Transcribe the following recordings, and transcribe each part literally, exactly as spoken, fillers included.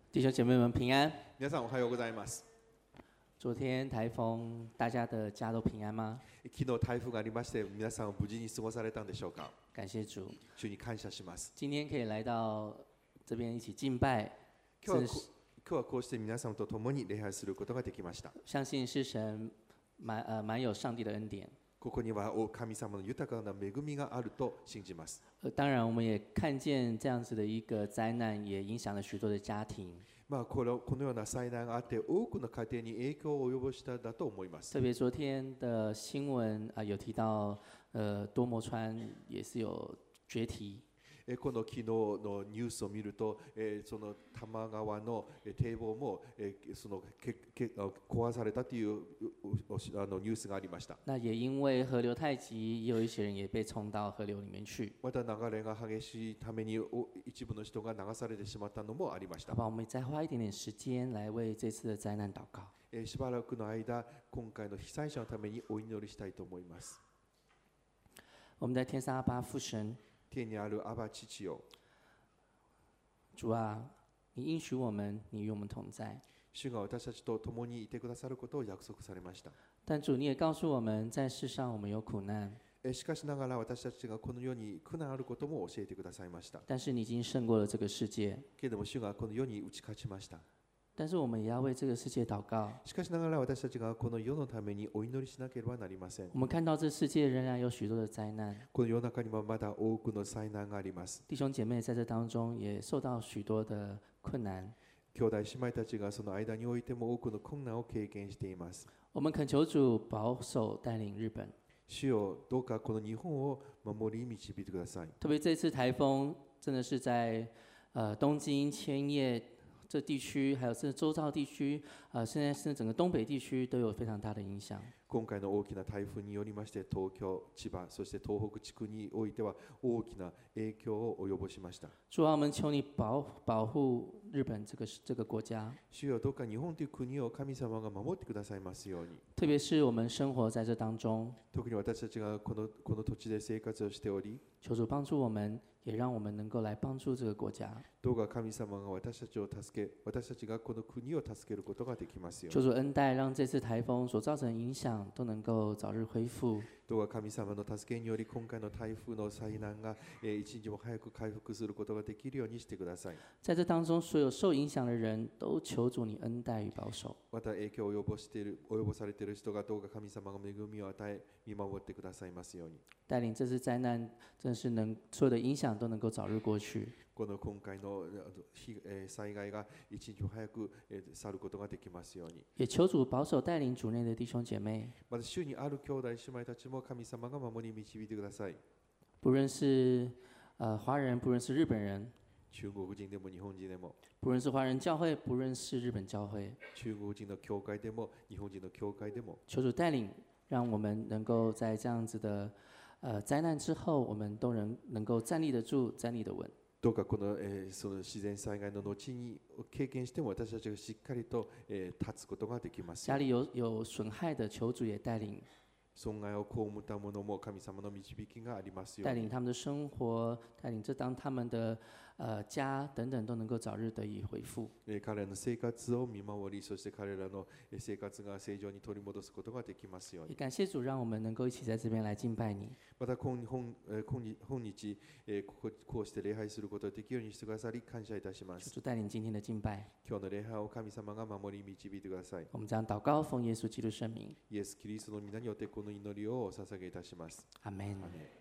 弟兄姐妹们平安。 皆さんおはようございます。 昨天台风，大家的家都平安吗？ 昨日台風がありまして、皆さん無事に過ごされたんでしょうか。 感謝主。 主に感謝します。 今天可以来到这边一起敬拜， 今日はこ今日はこうして皆さんと共に礼拝することができました。 相信是神满呃满有上帝的恩典。 ここには神様の豊かな恵みがあると信じます。 呃，当然我们也看见这样子的一个灾难，也影响了许多的家庭。 まあ、このこのような災難があって多くの家庭に影響を及ぼしただと思います。 特别昨天的新闻啊、呃，有提到，呃，多摩川也是有决堤。 えこの昨日のニュースを見ると、えー、その多摩川の堤防も、えー、そのけけ壊されたというあのニュースがありました。 那也因为河流太急，也有一些人也被冲到河流里面去。 また流れが激しいために一部の人が流されてしまったのもありました。 好吧，我们再花一点点时间来为这次的灾難祷告。 えー、しばらくの間、今回の被災者のためにお祈りしたいと思います。 我们在天上阿爸父神。 天にあるアバ父よ、 主啊，你应许我们，你与我们同在。 主が私たちと共にいてくださることを約束されました。 但主，你也告诉我们，在世上我们有苦難。 しかしながら私たちがこの世に苦難あることも教えてくださいました。 但是你已經勝過了這個世界。 けれども主がこの世に打ち勝ちました。 但是我們也要為這個世界禱告。 しかしながら私たちがこの世のためにお祈りしなければなりません。 我們看到這世界仍然有許多的災難。 この世の中にはまだ多くの災難があります。 弟兄姐妹在這當中也受到許多的困難。 兄弟姉妹たちがその間においても多くの困難を経験しています。 我們懇求主保守帶領日本。 主よ、どうかこの日本を守り導いてください。 特別這次颱風真的是在呃東京、千葉這地區，還有這周遭地區，呃，現在是整個東北地區都有非常大的影響。 今回の大きな台風によりまして、東京、千葉、そして東北地区においては大きな影響を及ぼしました。 主啊，我們求你保保護日本這個這個國家。 主よ、どうか日本という国を神様が守ってくださいますように。 特別是我們生活在這當中， 特に私たちがこのこの土地で生活をしており、 求主幫助我們，也讓我們能夠來幫助這個國家。 どうか神様が私たちを助け、私たちがこの国を助けることができますように。 求主恩待，讓這次颱風所造成的影響都能夠早日恢復。 どうか神様の助けにより今回の台風の災難が、えー、一日も早く回復することができるようにしてください。 在這當中，所有受影響的人都求主你恩待與保守。 また影響を及ぼしている、及ぼされている人がどうか神様が恵みを与え、見守ってくださいますように。 帶領這次災難，真是能所有的影響都能夠早日過去。 この今回の災害が一日も早く去ることができますように。 也求主保守帶領主內的弟兄姐妹。 また主にある兄弟姉妹たちも神様が守り導いてください。 不論是呃華人，不論是日本人。 中国人でも日本人でも。 不論是華人教會，不論是日本教會。 中國人の教會でも日本人の教會でも。 求主帶領，讓我們能夠在這樣子的呃災難之後，我們都能能夠站立得住，站立得穩。 どうかこの、えー、その自然災害の後に経験しても私たちがしっかりと、えー、立つことができます。 家裡有有損害的，求主也帶領。 損害を被ったものも神様の導きがありますように。 帶領他們的生活，帶領這當他們的呃家等等都能夠早日得以恢復。 彼らの生活を見守り、そして彼らの生活が正常に取り戻すことができますように。 也感謝主，讓我們能夠一起在這邊來敬拜你。 また今本本日こここうして礼拝することができるようにしてくださり感謝いたします。 主帶領今天的敬拜。 今日の礼拝を神様が守り導いてください。 我們將禱告奉耶穌基督聖名。 イエス・キリストの皆によってこの祈りをお捧げいたします。 アメン。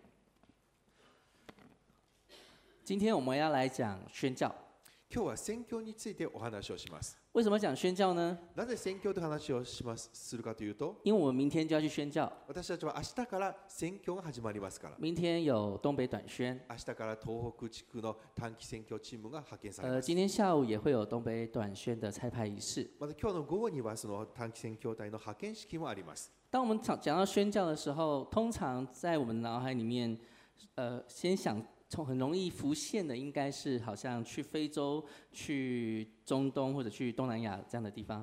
今天我們要來講宣教。 今日は宣教についてお話をします。 為什麼講宣教呢？ なぜ宣教という話をしますするかというと、 因為我們明天就要去宣教。 私たちは明日から宣教が始まりますから。 明天有東北短宣。 明日から東北地区の短期宣教チームが派遣されます。 呃，今天下午也會有東北短宣的差派儀式。 また今日の午後にはその短期宣教隊の派遣式もあります。 當我們講講到宣教的時候，通常在我們腦海裡面，呃，先想。從很容易浮現的，應該是好像去非洲、去中東或者去東南亞這樣的地方。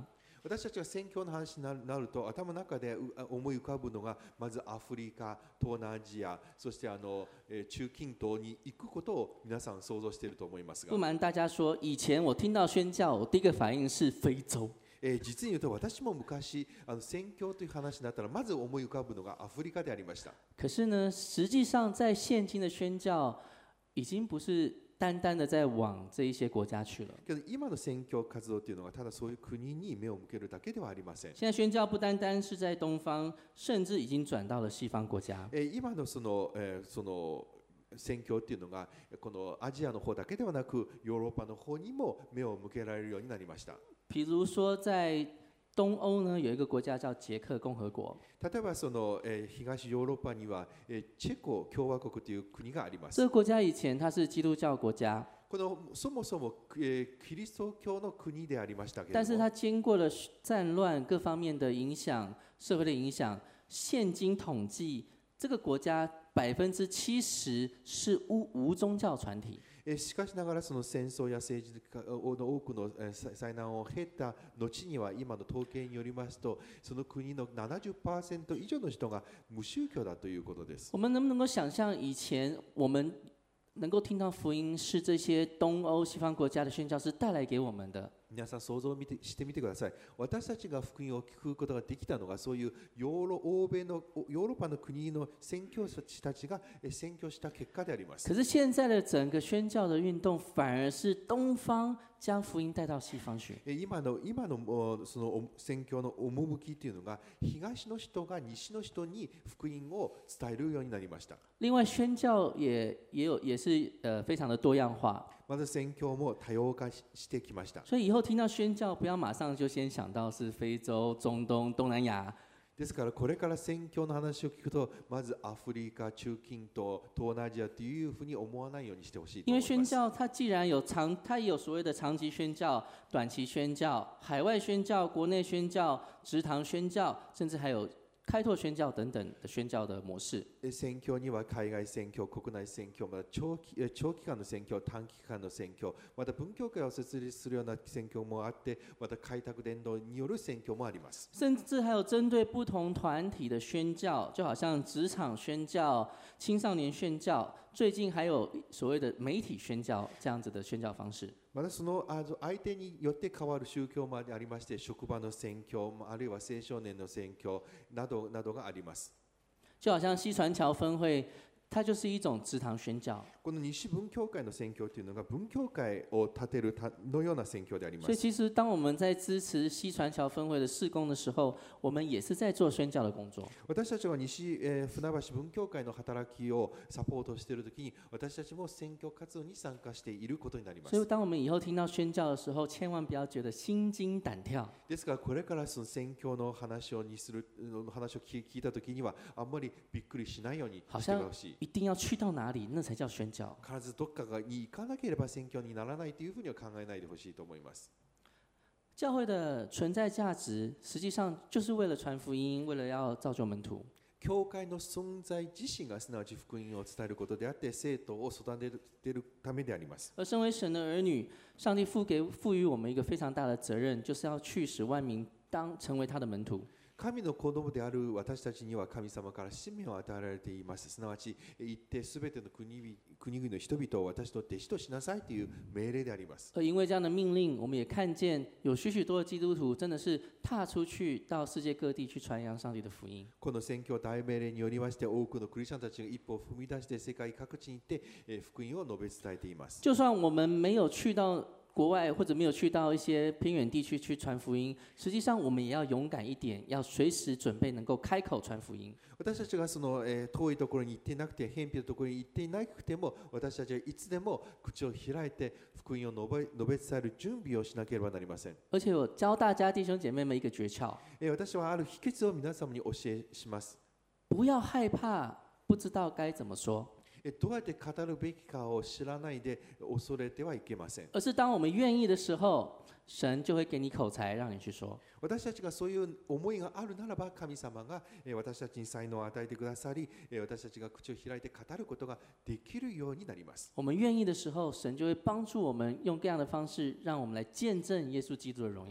私たちが宣教の話になるなると、頭の中でう思い浮かぶのが、まずアフリカ、東南アジア、そしてあの、えー中近東に行くことを皆さん想像していると思いますが不，瞒大家说，以前我听到宣教，我第一个反应是非洲。 えー実に言うと私も昔あの宣教という話になったらまず思い浮かぶのがアフリカでありました。 可是呢，实际上在现今的宣教，已经不是单单的在往这一些国家去了。 けど今の宣教活動というのはただそういう国に目を向けるだけではありません。 现在宣教不单单是在东方，甚至已经转到了西方国家。 えー今のその、えーその宣教っていうのがこのアジアの方だけではなくヨーロッパの方にも目を向けられるようになりました。 比如说，在东欧呢，有一个国家叫捷克共和国。 例えばその、えー東ヨーロッパには、えーチェコ共和国という国があります。 这个国家以前它是基督教国家， このそもそも、えーキリスト教の国でありましたけれ但是ども、 它经过了战乱各方面的影响，社会的影响。现今统计，这个国家百分之七十是无无宗教团体。 えーしかしながらその戦争や政治家の多くのえー災災難を経た後には今の統計によりますとその国の ななじゅっパーセント 以上の人が無宗教だということです。 我们能不能够想象，以前我们能够听到福音是这些东欧西方国家的宣教师带来给我们的？ 皆さん想像を見てしてみてください。私たちが福音を聞くことができたのがそういうヨーロ欧米のヨーロッパの国の宣教師たちがえー宣教した結果であります。 可是现在的整个宣教的运动，反而是东方将福音带到西方去。 えー今の今のおそのお宣教の趣というのが東の人が西の人に福音を伝えるようになりました。 另外，宣教也也有也是呃非常的多样化。 まず宣教も多様化ししてきました。 所以以后听到宣教，不要马上就先想到是非洲、中东、东南亚。 ですからこれから宣教の話を聞くとまずアフリカ、中近東、東南アジアというふうに思わないようにしてほしいと因为思います。 宣教它既然有长，它也有所谓的长期宣教、短期宣教、海外宣教、国内宣教、职堂宣教，甚至还有开拓宣教等等的宣教的模式。 え宣教には海外宣教、国内宣教、また長期え長期間の宣教、短期間の宣教、また文教会を設立するような宣教もあって、また開拓伝道による宣教もあります。 甚至还有针对不同团体的宣教，就好像职场宣教、青少年宣教，最近还有所谓的媒体宣教这样子的宣教方式。 またそのあの相手によって変わる宗教もありまして、職場の宣教、あるいは青少年の宣教などなどがあります。 就好像西船桥分会，它就是一种职堂宣教。 この西文教会の宣教というのが文教会を立てるたのような宣教でありま所以， す。 其实当我们在支持西船桥分会的事工的时候，我们也是在做宣教的工作。 私たちが西、えー船橋文教会の働きをサポートしているときに私たちも宣教活動に参加していることになりま所以， す。 当我们以后听到宣教的时候，千万不要觉得心惊胆跳。 ですからこれからその宣教の話をにするの話を聞聞いたときにはあんまりびっくりしないように好像してほしい。 一定要去到哪里，那才叫宣教。 必ずどっかに行かなければ宣教にならないというふうには考えないでほしいと思います。 教会的存在价值，实际上就是为了传福音，为了要造就门徒。 教会の存在自身がすなわち福音を伝えることであって生徒を育てるためであります。 而身为神的儿女，上帝赋给赋予我们一个非常大的责任，就是要去使万民当成为他的门徒。 神の子供である私たちには神様から使命を与えられています。すなわち行ってすべての国々国々の人々を私の弟子としなさいという命令であります。 而因为这样的命令，我们也看见有许许多的基督徒真的是踏出去到世界各地去传扬上帝的福音。 この宣教大命令によりまして多くのクリスチャンたちが一歩を踏み出して世界各地に行ってえー福音を述べ伝えています。 就算我们没有去到国外，或者没有去到一些偏远地区去传福音，实际上我们也要勇敢一点，要随時準備能夠開口傳福音。 私たちがその、えー遠いところに行っていなくて、偏僻なところに行っていなくても、私たちはいつでも口を開いて福音を述べ述べ伝える準備をしなければなりません。 而且我教大家弟兄姐妹们一個訣竅： えー私はある秘訣を皆様に教えします。 不要害怕不知道該怎麼說。 えどうやって語るべきかを知らないで恐れてはいけません。 而是当我们願意的時候，神就會給你口才，讓你去說。 私たちがそういう思いがあるならば、神様がえ私たちに才能を与えてくださり、え私たちが口を開いて語ることができるようになります。 我們願意的時候，神就會幫助我們用各樣的方式，讓我們來見證耶穌基督的榮耀。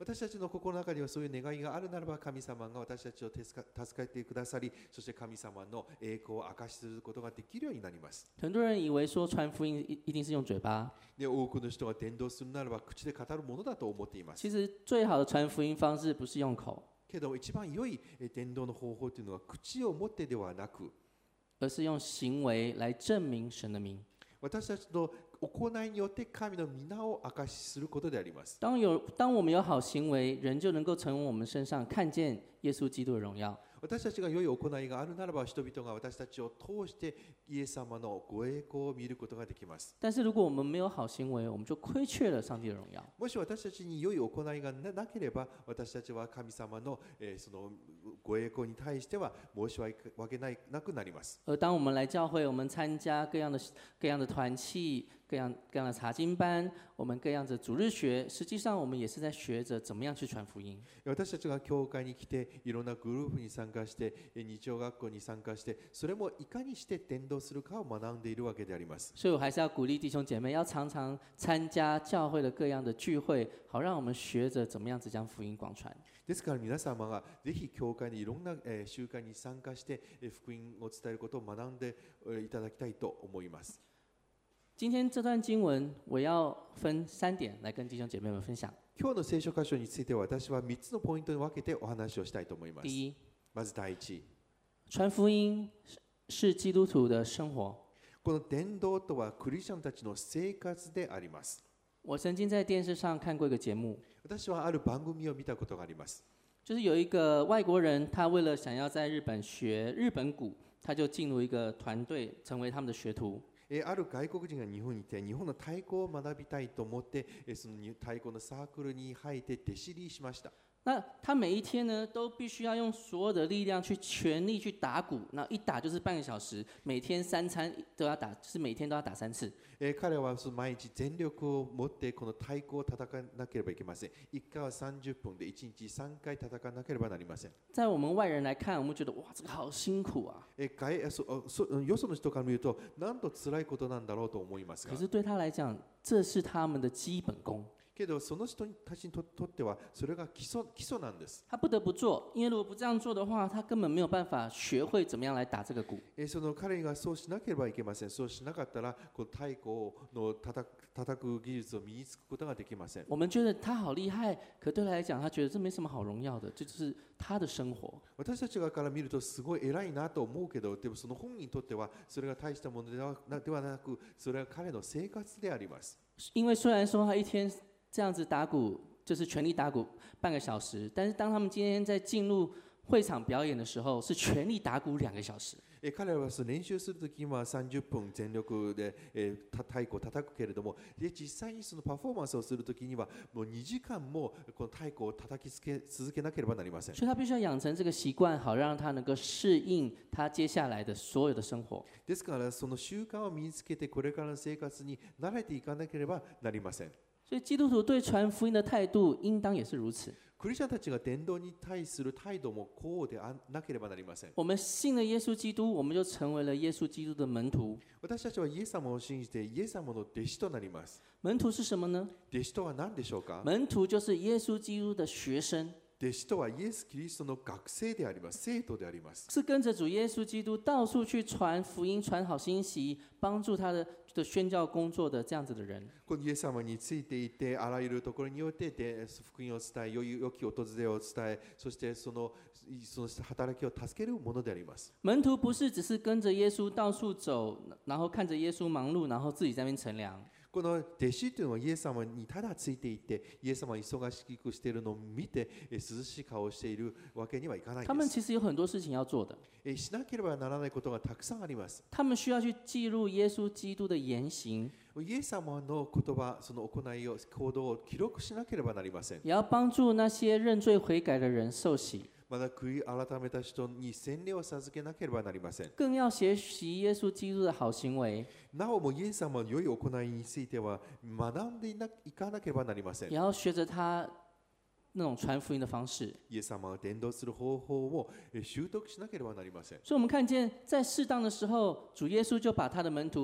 私たちの心の中にはそういう願いがあるならば、神様が私たちを助けてくださり、そして神様の栄光を証しすることができるようになります。 很多人以为说传福音一一定是用嘴巴， で、多くの人が伝道するならば口で語るものだと思っています。 其实最好的传福音方式不是用口， けど一番良い伝道の方法というのは口を持ってではなく、 而是用行为来证明神的名。 私たちの行いによって神の皆を証しすることであります。 当有当我们有好行为，人就能够从我们身上看见耶稣基督的荣耀。 私たちが良い行いがあるならば、人々が私たちを通してイエス様のご栄光を見ることができます。 但是如果我们没有好行为，我们就亏缺了上帝的荣耀。 もし私たちに良い行いがなければ、私たちは神様の、えー、そのご栄光に対しては申し訳ないなくなります。 而当我们来教会，我们参加各样的各样的团契、各样各样的查经班，我们各样的主日学，实际上我们也是在学着怎么样去传福音。 私たちが教会に来て、いろんなグループに参加して、日曜学校に参加して、それもいかにして伝道するかを学んでいるわけであります。 所以我还是要鼓励弟兄姐妹，要常常参加教会的各样的聚会，好让我们学着怎么样子将福音广传。 ですから皆様がぜひ教会にいろんな集会に参加して福音を伝えることを学んでいただきたいと思います。 今天这段经文，我要分三点来跟弟兄姐妹们分享。 今日の聖書箇所については、私はみっつのポイントに分けてお話をしたいと思います。 第一， まず第一、 传福音是基督徒的生活。 この伝道とはクリスチャンたちの生活であります。 我曾经在电视上看过一个节目， 私はある番組を見たことがあります。 就是有一个外国人，他为了想要在日本学日本鼓，他就进入一个团队，成为他们的学徒。 ある外国人が日本にいて、日本の太鼓を学びたいと思って、その太鼓のサークルに入って弟子入りしました。 那他每一天呢，都必须要用所有的力量去全力去打鼓，那一打就是半个小时，每天三餐都要打，就是每天都要打三次。 え彼はその毎日全力を持ってこの太鼓を叩かなければいけません。いっかいはさんじゅっぷんでいちにちさんかい叩かなければなりません。 在我们外人来看，我们觉得哇，这个好辛苦啊。 え外そそよその人から見ると、なんと辛いことなんだろうと思いますが。 可是对他来讲，这是他们的基本功。 けどその人たちにとってはそれが基礎基礎なんです。 他不得不做，因为如果不这样做的话，他根本没有办法学会怎么样来打这个鼓。 えその彼がそうしなければいけません。そうしなかったら、この太鼓の叩く叩く技術を身につくことができません。 我们觉得他好厉害，可对他来讲，他觉得这没什么好荣耀的，这就是他的生活。 私たち側から見るとすごい偉いなと思うけど、でもその本人にとってはそれが大したものではではなく、それは彼の生活であります。 因为虽然说他一天这样子打鼓，就是全力打鼓半个小时，但是当他们今天在进入会场表演的时候，是全力打鼓两个小時。 え彼らは練習するときにはさんじゅっぷん全力で、えー、太鼓を叩くけれども、で実際にそのパフォーマンスをするときにはもうにじかんもこの太鼓を叩きつけ続けなければなりません。 所以他必须要養成這個習慣，好讓他能夠適應他接下來的所有的生活。 ですからその習慣を身につけて、これからの生活に慣れていかなければなりません。 所以基督徒對傳福音的態度，應當也是如此。 クリスチャンたちが伝道に対する態度もこうでなければなりません。 我們信了耶穌基督，我們就成為了耶穌基督的門徒。 私たちはイエス様を信じてイエス様の弟子となります。 門徒是什麼呢？ 弟子とは何でしょうか？ 門徒就是耶穌基督的學生。 弟子とはイエス・キリストの学生であります。生徒であります。 是跟着主耶穌基督到處去傳福音、傳好信息，幫助他的的宣教工作的這樣子的人。 このイエス様についていて、あらゆるところによって福音を伝え、良い良き訪れを伝え、そしてそのその働きを助けるものであります。 門徒不是只是跟着耶穌到處走，然後看着耶穌忙碌，然後自己在那邊乘涼。 この弟子というのはイエス様にただついていて、イエス様が忙しくしているのを見て涼しい顔をしているわけにはいかないです。 他們其實有很多事情要做的。 しなければならないことがたくさんあります。 他們需要去記錄耶穌基督的言行。 イエス様の言葉、その行いを、行動を記録しなければなりません。 也要幫助那些認罪悔改的人受洗。 まだ悔い改めた人に洗礼を授けなければなりません。 更要學習耶穌基督的好行為。 なおもイエス様の良い行いについては学んでいかなければなりません。 也要學着他那種傳福音的方式。 イエス様が伝道する方法を習得しなければなりません。 所以我們看見在適當的時候，主耶穌就把他的門徒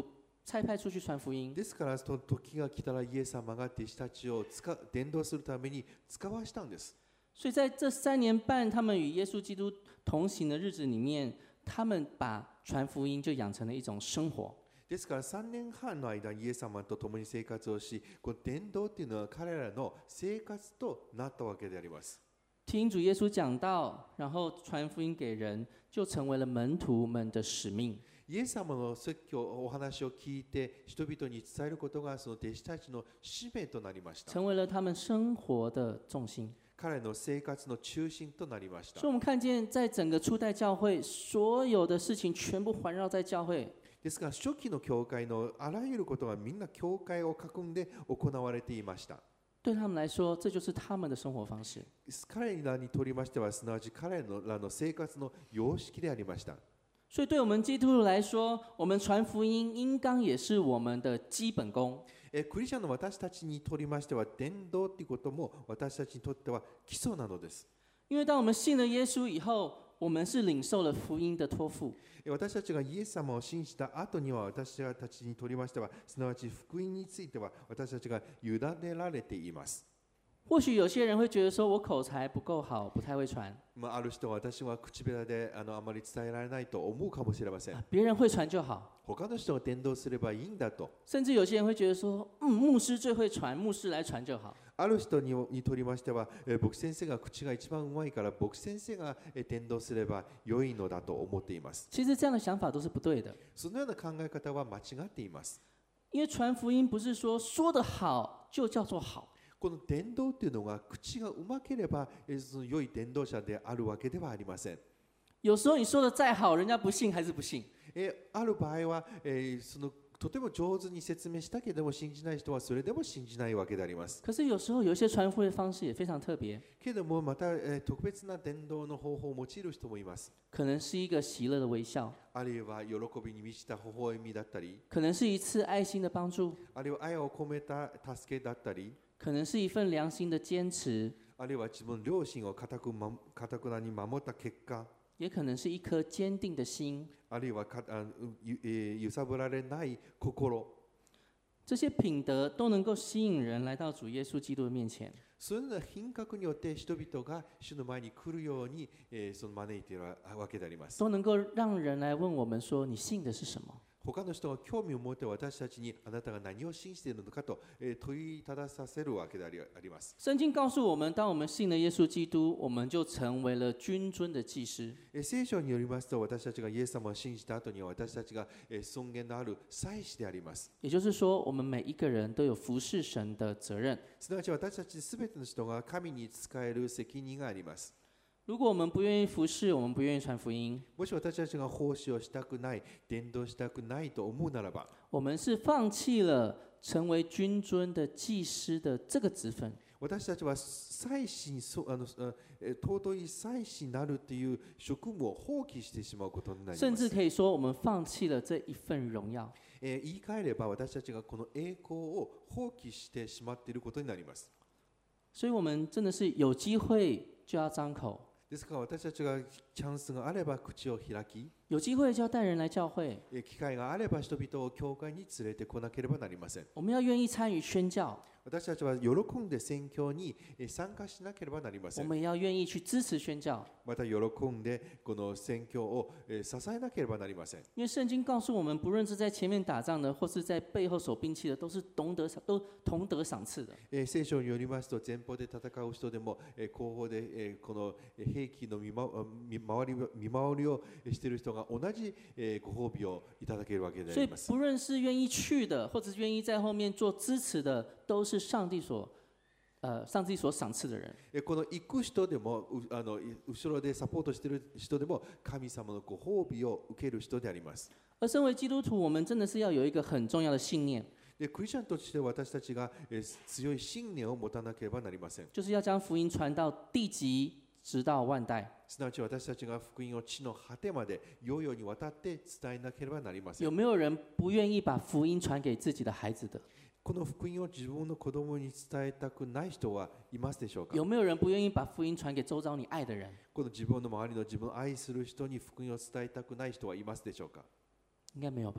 差派出去传福音。 ですからその時が来たらイエス様が弟子たちを使伝道するために使わしたんです。 所以在这三年半他们与耶稣基督同行的日子里面，他们把传福音就养成了一种生活。 ですからさんねんはんの間にイエス様と共に生活をし、この伝道っていうのは彼らの生活となったわけであります。 听主耶稣讲道，然后传福音给人，就成为了门徒们的使命。 イエス様の説教お話を聞いて人々に伝えることがその弟子たちの使命となりました。 成为了他们生活的重心。 彼の生活の中心となりました。 所以我们看见，在整个初代教会，所有的事情全部环绕在教会。 ですから初期の教会のあらゆることがみんな教会を囲んで行われていました。 对他们来说，这就是他们的生活方式。 彼らにとりましては、すなわち彼らの生活の様式でありました。 所以，对我们基督徒来说，我们传福音应当也是我们的基本功。 えクリスチャンの私たちにとりましては、伝道ということも私たちにとっては基礎なのです。 因为当我们信了耶稣以后，我们是领受了福音的托付。 私たちがイエス様を信じた後には、私たちにとりましては、すなわち福音については私たちが委ねられています。 或许有些人会觉得说，我口才不够好，不太会传。 まあ、ある人は私は口下手であのあまり伝えられないと思うかもしれません。 别人会传就好。 他の人が伝道すればいいんだと。 甚至有些人会觉得说，嗯，牧师最会传，牧师来传就好。 ある人ににとりましては、え牧師先生が口が一番うまいから牧師先生が伝道すれば良いのだと思っています。 其实这样的想法都是不对的。 そのような考え方は間違っています。 因为传福音不是说说得好就叫做好。 この伝道というのが口がうまければその良い伝道者であるわけではありません。 有时候你说的再好，人家不信还是不信。 えある場合は、えー、そのとても上手に説明したけれども信じない人はそれでも信じないわけであります。 可是有时候有一些传福音的方式也非常特別。 けれどもまた、えー、特別な伝道の方法を用いる人もいます。 可能是一个喜乐的微笑。 あるいは喜びに満ちた微笑みだったり。 可能是一次愛心的幫助。 あるいは愛を込めた助けだったり。 可能是一份良心的堅持。 あるいは自分の良心を固く、ま、固くなに守った結果。 也可能是一顆堅定的心。 あるいはかあゆ、えー、揺さぶられない心。 這些品德都能夠吸引人來到主耶穌基督的面前。 そういうような品格によって人々が主の前に来るように、えー、その招いているわけであります。 都能夠讓人來問我們說：你信的是什麼？ 他の人が興味を持って私たちにあなたが何を信じているのかと、えー、問いたださせるわけであります。 聖經告訴我們，當我們信了耶穌基督，我們就成為了君尊的祭司。 聖書によりますと、私たちがイエス様を信じた後には私たちが尊厳のある祭司であります。 也就是說，我們每一個人都有服侍神的責任。 すなわち私たちすべての人が神に仕える責任があります。 如果我們不願意服侍，我們不願意傳福音， もし私たちが奉仕をしたくない、伝道したくないと思うならば、 我們是放棄了成為君尊的祭司的這個職分。 私たちは祭司にあの尊い祭司になるという職務を放棄してしまうことになります。 甚至可以說，我們放棄了這一份榮耀。 えー、言い換えれば私たちがこの栄光を放棄してしまっていることになります。 所以我們真的是有機會就要張口。 ですから私たちがチャンスがあれば口を開き、 有機會就要帶人來教會。 機會があれば人々を教会に連れてこなければなりません。 我們要願意參與宣教。 私たちは喜んで宣教に参加しなければなりません。 我們要願意去支持宣教。 また喜んでこの宣教を支えなければなりません。 因為聖經告訴我們，不論是在前面打仗的，或是在背後守兵器的，都是懂得都同得賞賜的。 聖書によりますと、前方で戦う人でも後方でこの兵器の見回り見回りをしている人が同じご褒美をいただけるわけであります。 所以不論是願意去的，或者是願意在後面做支持的，都是上帝所呃上帝所賞賜的人。 この行く人でもあの後ろでサポートしている人でも神様のご褒美を受ける人であります。 而身為基督徒，我們真的是要有一個很重要的信念。 でクリスチャンとして私たちが強い信念を持たなければなりません。 就是要將福音傳到地極，直到萬代。 すなわち私たちが福音を地の果てまで世々にわたって伝えなければなりません。 有沒有人不願意把福音傳給自己的孩子的？ この福音を自分の子供に伝えたくない人はいますでしょうか？ 有沒有人不願意把福音傳給周遭你愛的人？ この自分の周りの自分を愛する人に福音を伝えたくない人はいますでしょうか？ 應該沒有吧。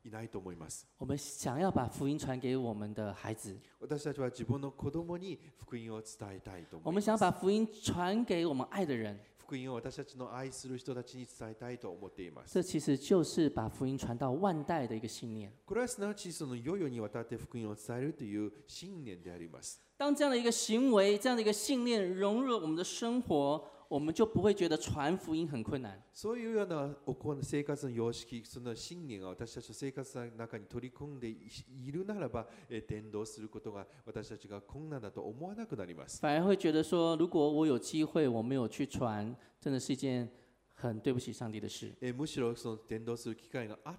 いないと思います。 我们想要把福音传给我们的孩子， 私たちは自分の子供に福音を伝えたいと我们想要思います。 把福音传给我们爱的人， 福音を私たちの愛する人たちに伝えたいと思っています。 这其实就是把福音传到万代的一个信念。 これはすなわちその世々にわたって福音を伝えるという信念であります。 当这样的一个行为、这样的一个信念融入了我们的生活，我们就不会觉得传福音很困難。 そういうような生活の様式、その信念が私たちの生活の中に取り込んでいるならば、伝道することが私たちが困難だと思わなくなります。 反而会觉得说，如果我有機會，我沒有去傳，真的是一件很對不起上帝的事。 むしろその伝道する機会があって、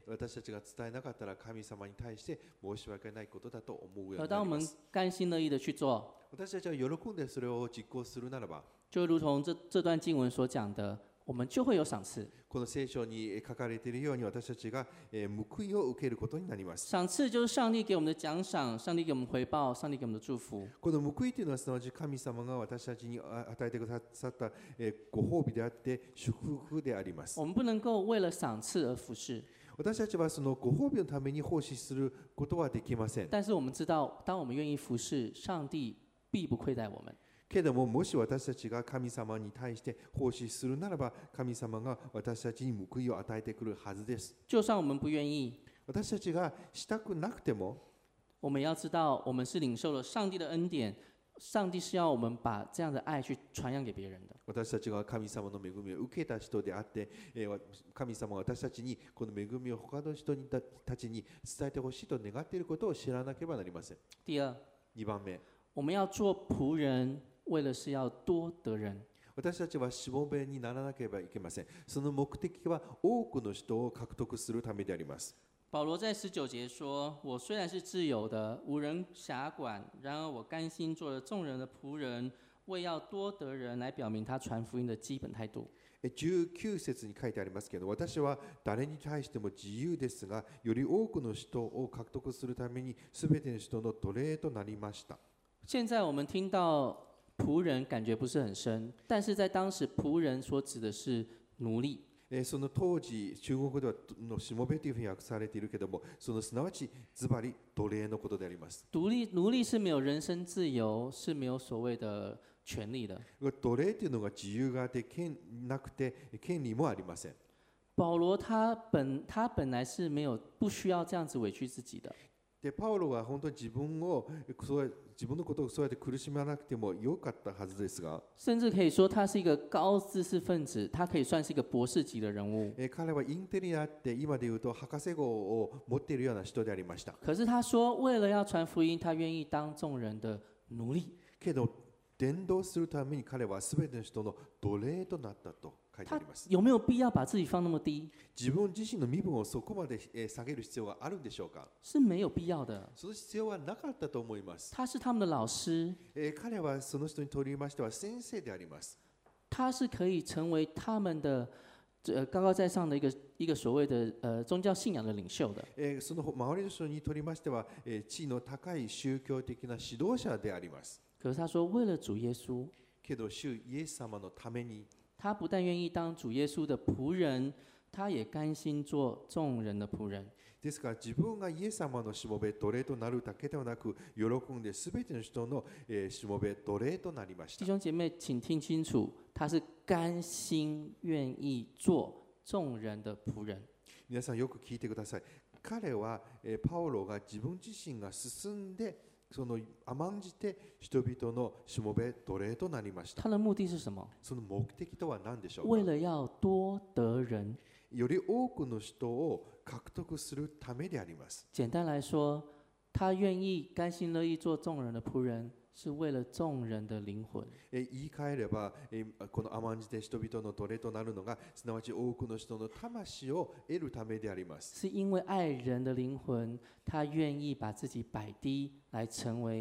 私たちが伝えなかったら神様に対して申し訳ないことだと思うようになります。 而当我們甘心樂意的去做， 私たちは喜んでそれを実行するならば、 就如同這這段經文所講的，我們就會有賞賜。 この聖書に書かれているように私たちが報いを受けることになります。 賞賜就是上帝給我們的獎賞，上帝給我們回報，上帝給我們的祝福。 この報いというのはすなわち神様が私たちに与えてくださったご褒美であって祝福であります。 我們不能夠為了賞賜而服侍。 私たちはそのご褒美のために奉仕することはできません。 但是我們知道，當我們願意服侍，上帝必不虧待我們。 けれども、もし私たちが神様に対して奉仕するならば、神様が私たちに報いを与えてくるはずです。 就算我們不願意， 私たちがしたくなくても、 我們要知道，我們是領受了上帝的恩典，上帝是要我們把這樣的愛去傳揚給別人的。 私たちが神様の恵みを受けた人であって、神様が私たちにこの恵みを他の人たちに伝えてほしいと願っていることを知らなければなりません。 第二、 にばんめ、 我們要做僕人，為了是要多得人。 私たちはしもべにならなければいけません。その目的は多くの人を獲得するためであります。 保羅在十九節說：我雖然是自由的，無人轄管，然而我甘心做了眾人的僕人，為要多得人，來表明他傳福音的基本態度。 じゅうきゅう節に書いてありますけど、私は誰に対しても自由ですが、より多くの人を獲得するために全ての人の奴隷となりました。 現在我們聽到僕人感覺不是很深，但是在當時僕人所指的是奴隸。 その当時中国語ではのしもべというふうに訳されているけども、そのすなわちズバリ奴隷のことであります。 奴隸奴隸是沒有人身自由，是沒有所謂的權利的。 奴隷というのが自由がでなくて権利もありません。 保羅他本他本來是沒有不需要這樣子委屈自己的。 でパウロは本当に自分をそう自分のことをそうやって苦しめなくてもよかったはずですが、 甚至可以說他是一個高知識分子，他可以算是一個博士級的人物。 え彼はインテリあって今でいうと博士号を持っているような人でありました。 可是他說，為了要傳福音，他願意當眾人的奴隸。 けど伝道するために彼はすべての人の奴隷となったと書いてあります。 有沒有必要把自己放那麼低？ 自分自身の身分をそこまで下げる必要があるんでしょうか？ 是沒有必要的。 その必要はなかったと思います。 他是他們的老師， え彼はその人にとりましては先生であります。 他是可以成為他們的呃高高在上的一個一個所謂的呃宗教信仰的領袖的。 えその周りの人にとりましては、え地位の高い宗教的な指導者であります。 可是他說，為了主耶穌， けど主イエス様のために、 他不但願意當主耶穌的僕人，他也甘心做眾人的僕人。 ですから自分がイエス様のしもべ奴隷となるだけではなく、喜んで全ての人のしもべ奴隷となりました。 弟兄姐妹，請聽清楚，他是甘心願意做眾人的僕人。 皆さんよく聞いてください。彼はパウロが自分自身が進んで、その甘んじて人々のしもべ奴隷となりました。 他的目的是什麼？ その目的とは何でしょうか？ 為了要多得人。 より多くの人を獲得するためであります。 簡單來說，他願意甘心樂意做眾人的僕人，是為了眾人的靈魂。 言い換えれば、この甘んじて人々の奴隷となるのが、すなわち多くの人の魂を得るためであります。 是因為愛人的靈魂，他願意把自己擺低，來成為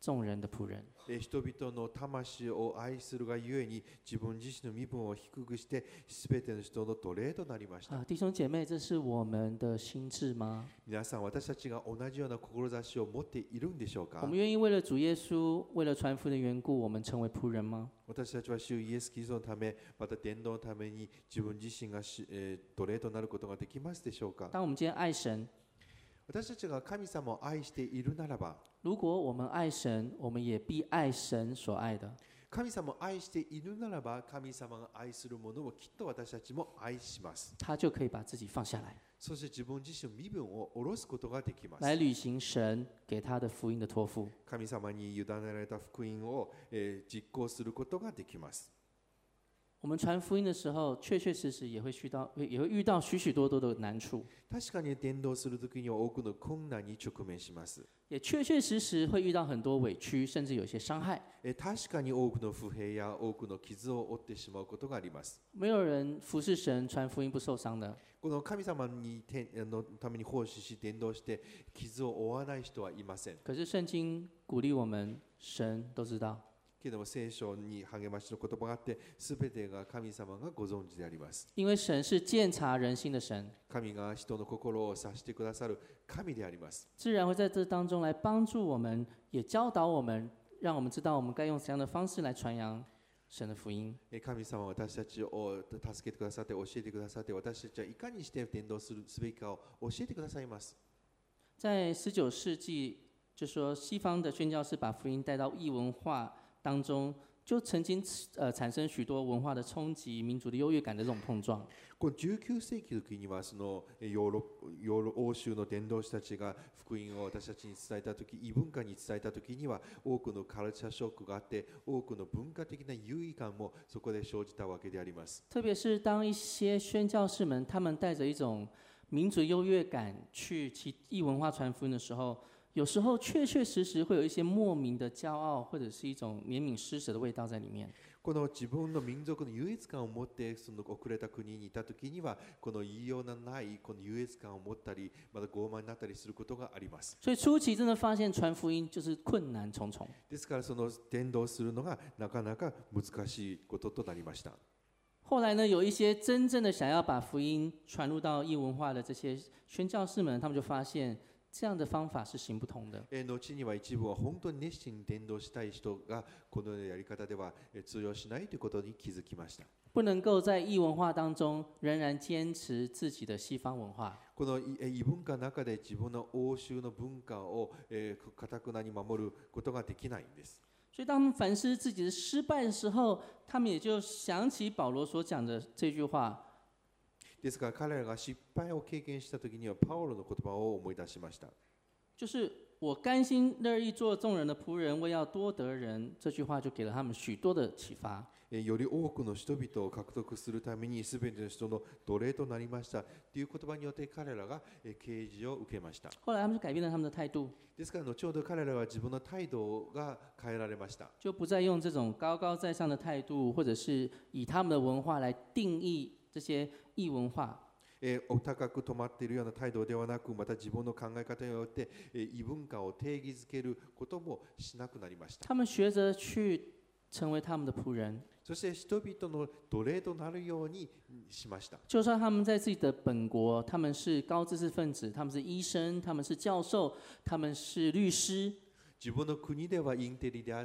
众人的仆人。 えー人々の魂を愛するがゆえに自分自身の身分を低くして全ての人の奴隷となりました。 啊，弟兄姐妹，这是我们的心智吗？ 皆さん、私たちが同じような志を持っているんでしょうか？ 我们愿意为了主耶稣，为了传福音的缘故，我们成为仆人吗？ 私たちは主イエス・キリストのため、また伝道のために自分自身がし、えー奴隷となることができますでしょうか？ 当我们今天爱神， 私たちが神様を愛しているならば、 如果我们爱神，我们也必爱神所爱的。 神様を愛しているならば、神様が愛するものをきっと私たちも愛します。 他就可以把自己放下来， そして自分自身の身分を下ろすことができます。 来履行神给他的福音的托付。 神様に委ねられた福音を、えー実行することができます。 我们传福音的时候，确确实实也会遇到，也会遇到许许多多的难处， 確かに伝道するときには多くの困難に直面します。 也确确实实会遇到很多委屈，甚至有些伤害。 えー確かに多くの不平や多くの傷を負ってしまうことがあります。 没有人服侍神、传福音不受伤的。 この神様にてあのために奉仕し伝道して傷を負わない人はいません。 可是圣经鼓励我们，神都知道。 けれども聖書に励ましの言葉があって、すべてが神様がご存知であります。 因为神是鉴察人心的神， 神が人の心を察してくださる神であります。 自然会在这当中来帮助我们，也教导我们，让我们知道我们该用怎样的方式来传扬神的福音。 え神様は私たちを助けてくださって、教えてくださって、私たちはいかにして伝道するすべきかを教えてくださいます。 在十九世纪，就说西方的宣教士把福音带到异文化当中，就曾经呃产生许多文化的冲击、民族的优越感的这种碰撞。 このじゅうきゅう世紀の時にはそのヨーロヨーロ欧州の伝道師たちが福音を私たちに伝えた時、異文化に伝えた時には多くのカルチャーショックがあって、多くの文化的な優位感もそこで生じたわけであります。 特别是当一些宣教士们，他们带着一种民族优越感去其异文化传福音的时候，有时候确确实实会有一些莫名的骄傲，或者是一种怜悯施舍的味道在里面。 この自分の民族の優越感を持ってその遅れた国にいた時には、この言いようのないこの優越感を持ったり、また傲慢になったりすることがあります。 所以初期真的发现传福音就是困難重重。 ですからその伝道するのがなかなか難しいこととなりました。 后来呢，有一些真正的想要把福音传入到异文化的这些宣教士们，他们就发现这样的方法是行不通的。 え後には一部は本当に熱心に伝道したい人がこのようなやり方ではえ通用しないということに気づきました。 不能够在异文化当中仍然坚持自己的西方文化。 この異文化の中で自分の欧州の文化をかたくなに守ることができないんです。 所以当他们反思自己的失败的时候，他们也就想起保罗所讲的这句话。 ですから彼らが失敗を経験した時にはパウロの言葉を思い出しました。 就是我甘心乐意做众人的仆人，为要多得人。这句话就给了他们许多的启发。 より多くの人々を獲得するために全ての人の奴隷となりましたという言葉によって彼らが啓示を受けました。 后来他们就改变了他们的态度， ですから後ほど彼らは自分の態度が変えられました。 就不再用这种高高在上的態度，或者是以他们的文化来定义这些异文化。 えー、お高く止まっているような態度ではなく、また自分の考え方によって、えー、異文化を定義づけることもしなくなりました。 他们学着去成为他们的仆人。 そして人々の奴隷となるようにしました。 就算他们在自己的本国，他们是高知识分子，他们是医生，他们是教授，他们是律师。 自分の国ではインテリであって、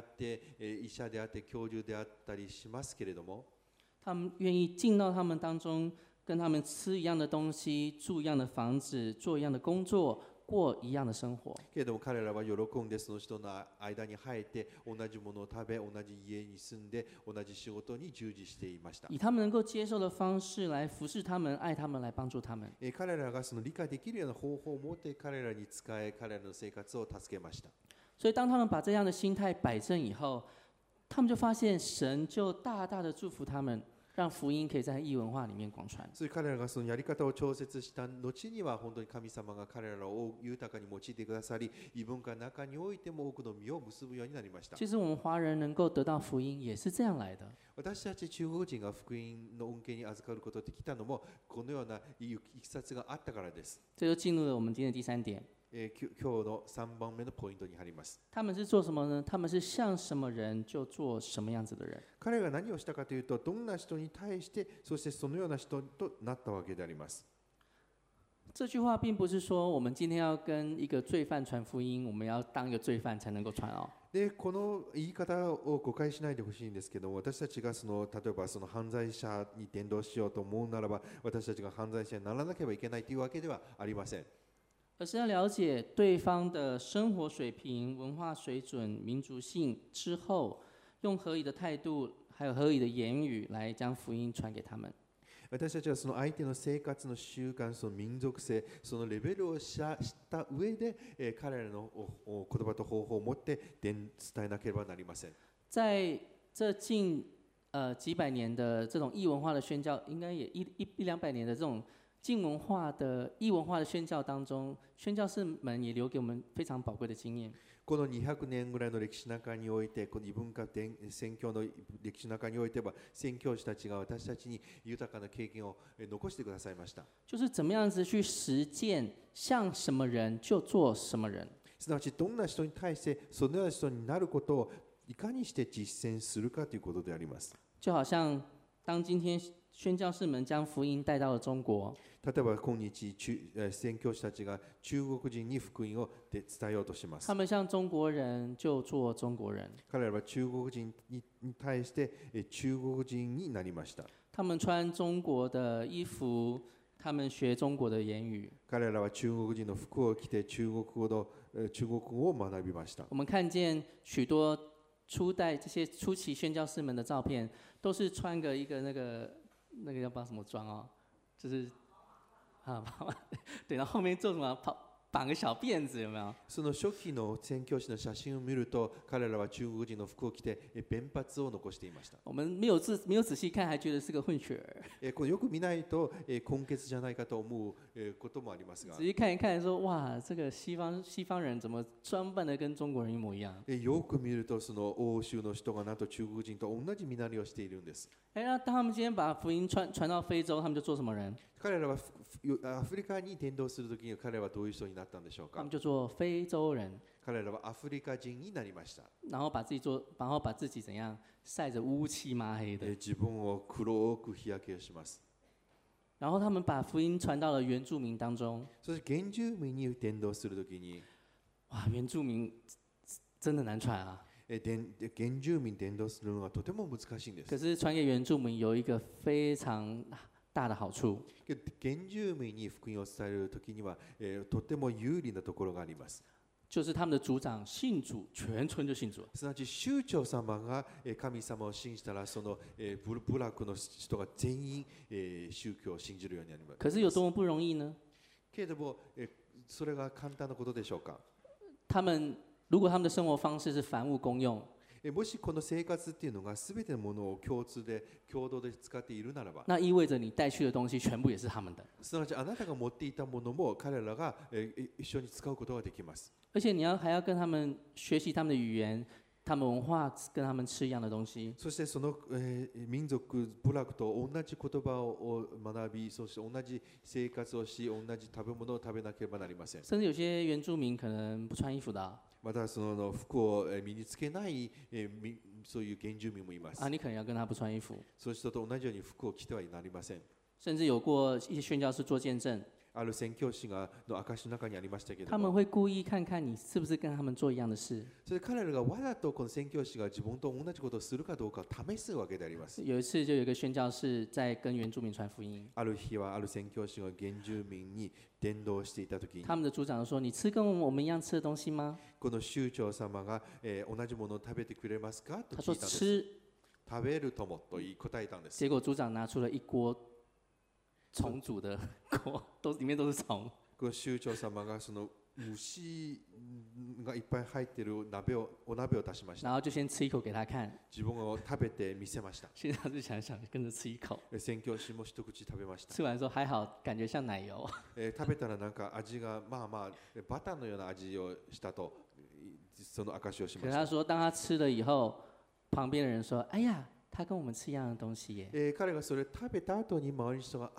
えー、医者であって、教授であったりしますけれども、 他们愿意进到他们当中，跟他们吃一样的东西，住一样的房子，做一样的工作，过一样的生活。 けれども彼らは喜んでその人の間に入って同じものを食べ、同じ家に住んで、同じ仕事に従事していました。 以他们能够接受的方式来服侍他们、爱他们、来帮助他们。 え彼らがその理解できるような方法を持って彼らに使え、彼らの生活を助けました。 所以当他们把这样的心态摆正以后，他们就发现神就大大的祝福他们。让福音可以在异文化里面广传。 所以彼らがそのやり方を調節した後には、本当に神様が彼らを豊かに用いてくださり、異文化の中においても多くの実を結ぶようになりました。 其实我们华人能够得到福音，也是这样来的。 私たち中国人が福音の恩恵に預かることができたのも、このようないきさつがあったからです。 这就进入了我们今天的第三点。 えー、き今日のさんばんめのポイントに貼ります。 他们是做什么呢？他们是像什么人就做什么样子的人。 彼が何をしたかというと、どんな人に対して、そしてそのような人となったわけであります。 这句话并不是说我们今天要跟一个罪犯传福音，我们要当一个罪犯才能够传哦。 でこの言い方を誤解しないでほしいんですけども、私たちがその例えばその犯罪者に伝道しようと思うならば、私たちが犯罪者にならなければいけないというわけではありません。 而是要了解对方的生活水平、文化水准、民族性之后，用合理的态度还有合理的言语来将福音传给他们。 私たちはその相手の生活の習慣、その民族性、そのレベルを知った上で、えー、彼らの言葉と方法を持って伝えなければなりません。 在这近呃几百年的这种异文化的宣教，应该也一一一两百年的这种近文化的异文化的宣教当中，宣教士们也留给我们非常宝贵的经验。 このにひゃくねんぐらいの歴史の中において、この異文化宣教の歴史の中においては、宣教師たちが私たちに豊かな経験を残してくださいました。 就是怎么样子去实践，像什么人就做什么人。 すなわちどんな人に対してそのような人になることをいかにして実践するかということであります。 就好像当今天宣教士们将福音带到了中国。 例えば今日宣教師たちが中国人に福音を伝えようとします。 他们像中国人就做中国人。 彼らは中国人に対して中国人になりました。 他们穿中国的衣服，他们学中国的言语。 彼らは中国人の服を着て中国語の中国語を学びました。 我们看见许多初代这些初期宣教士们的照片，都是穿个一个那个那个要不知道什么装哦，就是。啊，对，然后后面做什么？绑绑个小辫子，有没有？ その初期の宣教師の写真を見ると、彼らは中国人の服を着て弁髪を残していました。 我们没有仔没有仔细看，还觉得是个混血儿。 え、これよく見ないと混血じゃないかと思うこともありますが。 仔細看一看，说哇，这个西方西方人怎么装扮的跟中国人一模一样？ よく見ると、その欧州の人がなんと中国人と同じ身なりをしているんです。 哎，那当他们今天把福音传传到非洲，他们就做什么人？ 彼らはアフリカに伝道するときに彼らはどういう人になったんでしょうか。 他们就做非洲人。 彼らはアフリカ人になりました。 然后把自己做，然后把自己怎样晒着乌漆麻黑的。 自分を黒く日焼けをします。 然后他们把福音传到了原住民当中。 そして原住民に伝道するときに、 哇，原住民真的难传啊。 原住民伝道するのはとても難しいんです。 可是传给原住民有一个非常大的好处。 原住民に福音を伝えるときには、えー、とても有利なところがあります。 就是他们的族長信主，全村就信主了。 すなわち酋長様が神様を信じたら、その部落の人が全員宗教を信じるようになります。 可是有多么不容易呢？ けれども、それが簡単なことでしょうか。 他们如果他们的生活方式是凡物公用。 もしこの生活っていうのがすべてのものを共通で共同で使っているならば、 那意味着你带去的东西全部也是他们的。 すなわちあなたが持っていたものも彼らが一緒に使うことができます。 而且你要还要跟他们学习他们的语言、他们文化，跟他们吃一样的东西。 そしてその、えー、民族部落と同じ言葉を学び、そして同じ生活をし、同じ食べ物を食べなければなりません。 甚至有些原住民可能不穿衣服的、啊。 またその服を身につけない、えー、そういう原住民もいます。 啊，你可能要跟他不穿衣服。 そういう人と同じように服を着てはなりません。 甚至有过一些宣教士做見證。 ある宣教師がの証の中にありましたけれども、 他们会故意看看你是不是跟他们做一样的事。 それで彼らがわざとこの宣教師が自分と同じことをするかどうかを試すわけであります。 有一次就有一个宣教士在跟原住民传福音。 ある日はある宣教師が原住民に伝道していたときに、 他们的族長說：“你吃跟我們一樣吃的東西嗎？” この酋長様が、えー、同じものを食べてくれますかと聞いたんです。 吃。 食べるともと言い答えたんです。 結果族長拿出了一鍋蟲煮的鍋，都裡面都是蟲。 この酋長様がその虫がいっぱい入っている鍋をお鍋を出しました。 然後就先吃一口給他看。 自分を食べて見せました。 現在就想想跟着吃一口。 宣教師も一口食べました。 吃完說還好，感覺像奶油。 えー、食べたらなんか味がまあまあバターのような味をしたとその証をしました。 可是他說當他吃了以後，旁邊的人說：“哎呀，他跟我們吃一樣的東西耶。” えー、彼がそれ食べた後に周りの人があ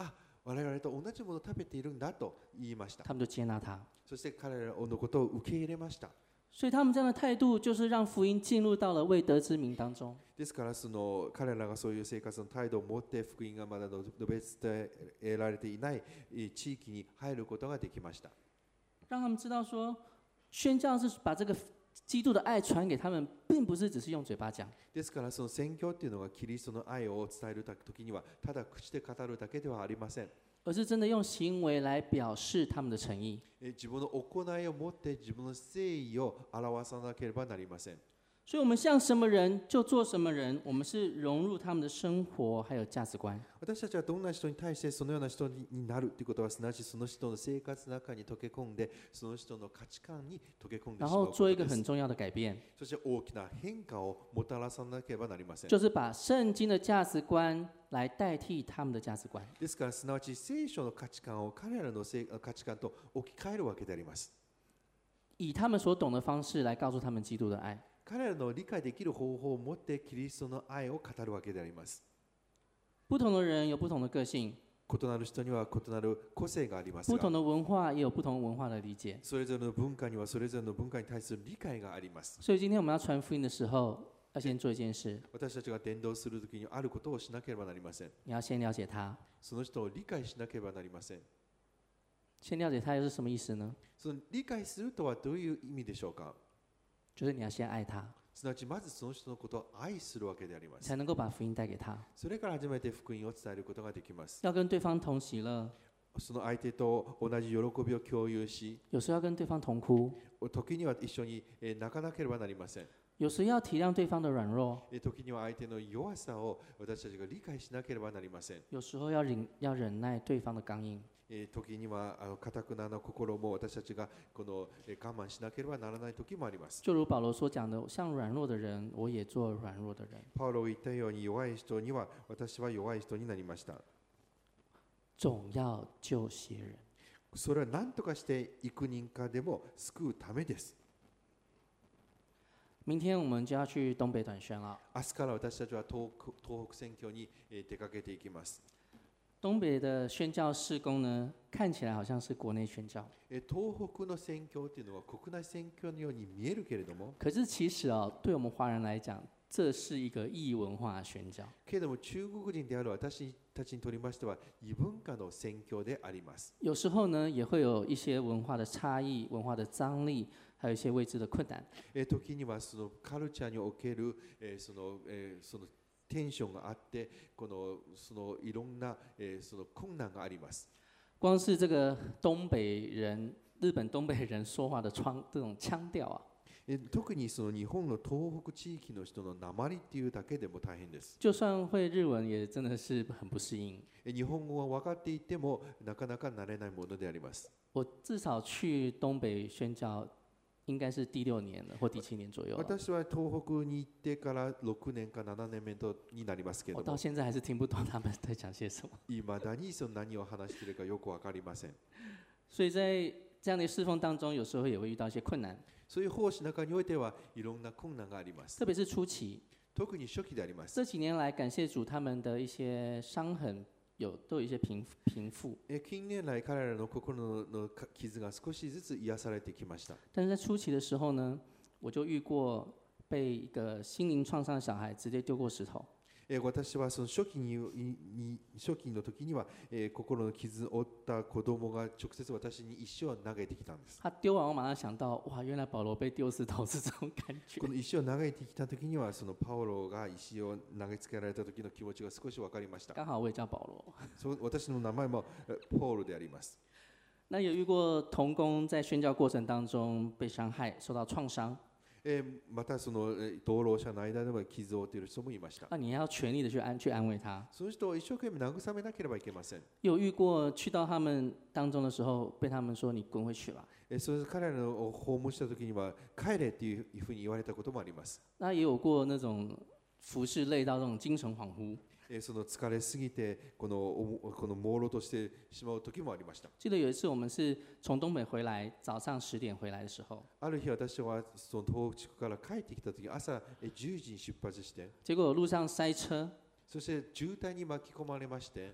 我々と同じものを食べているんだと言いました。 他们就接纳他。 そして彼らのことを受け入れました。 所以他们这样的态度，就是让福音进入到了未得之民当中。 ですからその彼らがそういう生活の態度を持って福音がまだ述べ伝えられていない地域に入ることができました。 让他们知道说，宣教是把这个基督的爱传给他们，并不是只是用嘴巴讲。 ですからその宣教っていうのがキリストの愛を伝える時にはただ口で語るだけではありません。 而是真的用行为来表示他们的诚意。 自分の行いを持って自分の誠意を表さなければなりません。 所以我们像什么人就做什么人，我们是融入他们的生活还有价值观。 私たちはどんな人に対してそのような人になるということは、すなわちその人の生活の中に溶け込んで、その人の価値観に溶け込んでしまうことです。 然后做一个很重要的改变， そして大きな変化をもたらさなければなりません。 就是把圣经的价值观来代替他们的价值观。 ですからすなわち聖書の価値観を彼らの価値観と置き換えるわけであります。 以他们所懂的方式来告訴他們基督的愛。 彼らの理解できる方法を持ってキリストの愛を語るわけであります。 不同的人有不同的個性， 異なる人には異なる個性がありますが、 不同的文化也有不同文化的理解。 それぞれの文化にはそれぞれの文化に対する理解があります。 所以今天我們要傳福音的時候，要先做一件事。 私たちが伝道するときにあることをしなければなりません。 你要先了解他。 その人を理解しなければなりません。 先了解他又是什麼意思呢？ その理解するとはどういう意味でしょうか。 就是你要先愛他。 すなわちまずその人のことを愛するわけであります。 才能夠把福音帶給他。 それから初めて福音を伝えることができます。 要跟對方同喜樂。 その相手と同じ喜びを共有し、 有時候要跟對方同哭。 時には一緒に泣かなければなりません。 有時要體諒對方的軟弱。 時には相手の弱さを私たちが理解しなければなりません。 有時候要忍要忍耐對方的剛硬。 時には堅くなな心も私たちがこの我慢しなければならない時もあります。 就如保羅所講的，像軟弱的人，我也做軟弱的人。 パウロが言ったように弱い人には私は弱い人になりました。 總要救些人。 それは何とかして幾人かでも救うためです。 明天我們就要去東北短宣了。 明日から私たちは東東北宣教に出かけていきます。 東北的宣教事工呢，看起來好像是國內宣教。 東北の宣教というのは国内宣教のように見えるけれども、 可是其實哦，對我們華人來講，這是一個異文化宣教。 けれども中國人である私たちにとりましては異文化の宣教であります。 有時候呢，也會有一些文化的差異、文化的張力，還有一些未知的困難。 時にはそのカルチャーにおけるそのそのテンションがあって、このそのいろんなその困難があります。 光是這個東北人、日本東北人說話的腔這種腔調啊。 特にその日本の東北地域の人の訛りっていうだけでも大変です。 就算會日文，也真的是很不適應。 日本語は分かっていてもなかなか慣れないものであります。 我至少去東北宣教。應該是第六年了，或第七年左右。 私は東北に行ってから六年か七年目とになりますけれども、 我到現在還是聽不懂他們在講些什麼。 未だにその何を話しているかよく分かりません。 所以在這樣的侍奉當中，有時候也會遇到一些困難。 そういう奉仕の中においてはいろんな困難があります。 特別是初期。 特に初期であります。 這幾年來，感謝主，他們的一些傷痕。有都有一些平平復。 近年來彼らの心の傷が少しずつ癒されてきました。 但是在初期的時候呢，我就遇過被一個心靈創傷的小孩直接丟過石頭。 私はその初期にに初期の時には、えー、心の傷を負った子供が直接私に石を投げてきたんです。 他丟完，我馬上想到，哇，原來保羅被丟石頭是這種感覺。 この石を投げてきた時には、そのパウロが石を投げつけられた時の気持ちが少し分かりました。 剛好我也叫保羅。 そう私の名前もポールであります。 那有遇過同工在宣教過程當中被傷害、受到創傷。 またその同労者の間でも傷を負っている人もいました。 那你要全力的去安去安慰他。 その人を一生懸命慰めなければいけません。 有遇過去到他們當中的時候，被他們說你滾回去吧。 それ彼らを訪問した時には帰れっていうふうに言われたこともあります。 那也有過那種服侍累到那種精神恍惚。 その疲れすぎてこのこの朦朧としてしまう時もありました。 記得有一次我們是從東北回來，早上十點回來的時候， ある日私はその東北地区から帰ってきた時、朝じゅうじに出発して、 結果路上塞車， そして渋滞に巻き込まれまして、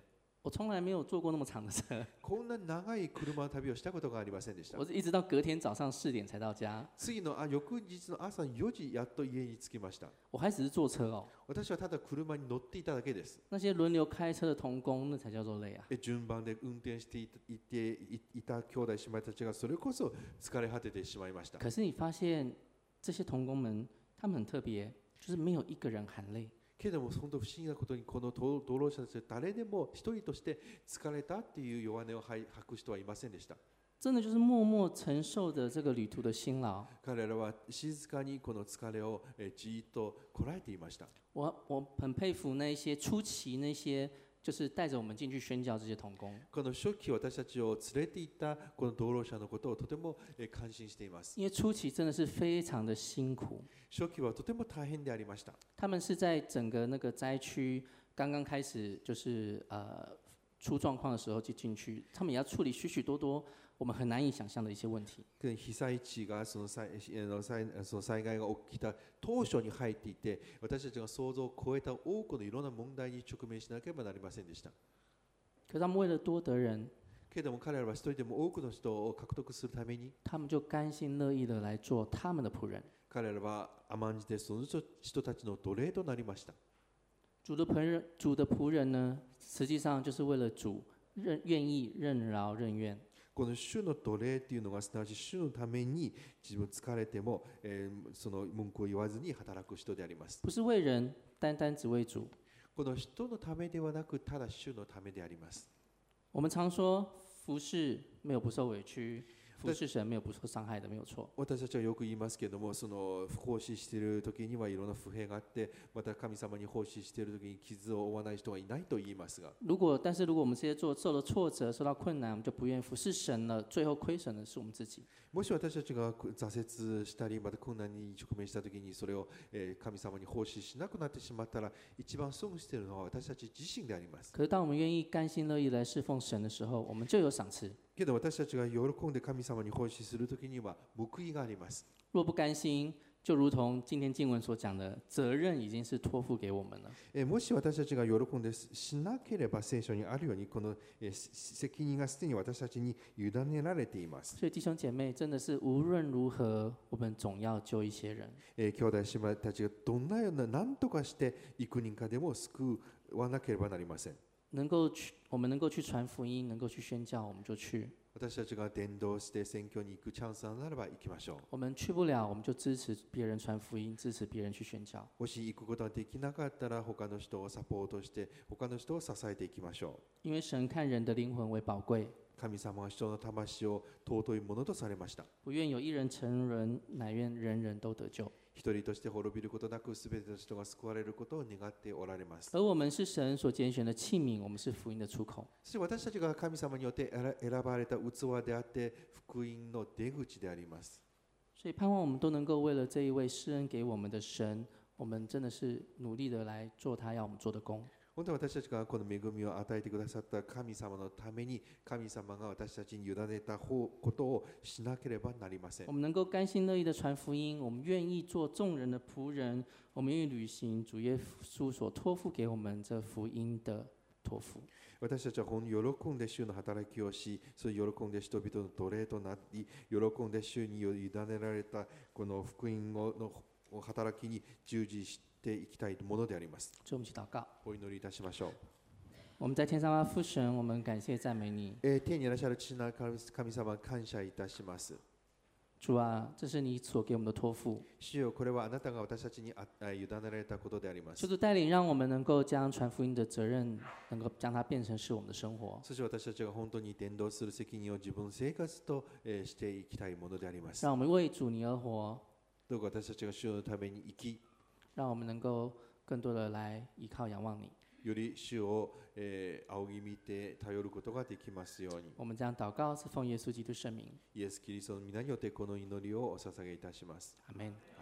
我从来没有坐过那么长的车， こんな長い車の旅をしたことがありませんでした。 我是一直到隔天早上四点才到家。 次のあ翌日の朝よじやっと家に着きました。 我还只是坐车哦， 私はただ車に乗っていただけです。 那些轮流开車的童工，那才叫做累啊。 え順番で運転していたいていいた兄弟姉妹たちがそれこそ疲れ果ててしまいました。 可是你发现这些童工们，他们很特别，就是没有一个人喊累。 けれども本当不思議なことにこの道路者たちは誰でも一人として疲れたっていう弱音を吐く人はいませんでした。 真的就是默默承受着这个旅途的辛劳。 彼らは静かにこの疲れをえじっとこらえていました。 我我很佩服那一些初期那些就是带着我们进去宣教这些童工， この初期私たちを連れて行ったこの道路者のことをとてもえ感心しています。 因为初期真的是非常的辛苦。 初期はとても大変でありました。 他们是在整个那个灾区刚刚开始就是呃出状况的时候就进去，他们也要处理许许多多我们很难以想象的一些问题。 被災地がその災その災害が起きた当初に入っていて、私たちが想像を超えた多くのいろんな問題に直面しなければなりませんでした。 可是他们为了多得人， けれども彼らは一人でも多くの人を獲得するために、 他们就甘心乐意的来做他们的仆人。 彼らは甘んじてその人たちの奴隷となりました。 主的仆人，主的仆人呢，实际上就是为了主任愿意任劳任怨。 この主の奴隷というのがすなわち主のために自分疲れても、えー、その文句を言わずに働く人であります。 不是为人，单单只为主。 この人のためではなく、ただ主のためであります。 我们常说服侍没有不受委屈，服侍神没有不受伤害的，没有错。 私たちはよく言いますけれども、その奉仕している時にはいろんな不平があって、また神様に奉仕している時に傷を負わない人はいないと言いますが、 如果但是如果我们这些做受了挫折、受到困难，我们就不愿意服侍神了，最后亏损的是我们自己。 もし私たちが挫折したり、また困難に直面した時にそれをえ神様に奉仕しなくなってしまったら、一番損しているのは私たち自身であります。 可是当我们愿意甘心乐意来侍奉神的时候，我们就有赏赐。 けど私たちが喜んで神様に奉仕する時には報いがあります。 若不甘心，就如同今天经文所讲的，责任已经是托付给我们了。 えもし私たちが喜んでしなければ、聖書にあるようにこのえ責任がすでに私たちに委ねられています。 所以弟兄姐妹，真的是无论如何，我们总要救一些人。 え兄弟姉妹たちがどんなような何とかして幾人かでも救わなければなりません。 能够去，我们能够去传福音，能够去宣教，我们就去。 私たちが伝道して宣教に行くチャンスがならば行きましょう。 我们去不了，我们就支持别人传福音，支持别人去宣教。 もし行くことができなかったら、他の人をサポートして他の人を支えていきましょ因为神看人的灵魂为宝贵， う。神様は人の魂を尊いものとされました。 不愿有一人沉沦，乃願人人都得救。 一人として滅びることなく、すべての人が救われることを願っておられます。 而我们是神所拣选的器皿，我们是福音的出口。 そして私たちが神様によって選ばれた器であって、福音の出口であります。 所以盼望我们都能够为了这一位施恩给我们的神，我们真的是努力的来做他要我们做的工。 本当に私たちがこの恵みを与えてくださった神様のために、神様が私たちに委ねたことをしなければなりません。 我们能够甘心乐意的传福音，我们愿意做众人的仆人，我们愿意履行主耶稣所托付给我们这福音的托付。 私たちはこの喜んで主の働きをし、それ喜んで人々の奴隷となり、喜んで主に委ねられたこの福音の働きに従事していきたいものであります。 所以我们一起祷告。 お祈りいたしましょう。 我们在天上的父神，我们感谢赞美你。 えー天にいらっしゃる父なる神様、感謝いたします。 主啊，这是你所给我们的托付， 主よ、これはあなたが私たちにああ委ねられたことであります。 求主带领，让我们能够将传福音的责任，能够将它变成是我们的生活。 そして私たちが本当に伝道する責任を自分の生活と、えーしていきたいものであります。 让我们为主你而活， どうか私たちが主のために生き、 让我们能够更多的来依靠仰望你。 より主を、えー仰ぎ見て頼ることができますように。 我们将祷告是奉耶稣基督圣名， イエス・キリストの皆によってこの祈りをお捧げいたします。 阿门。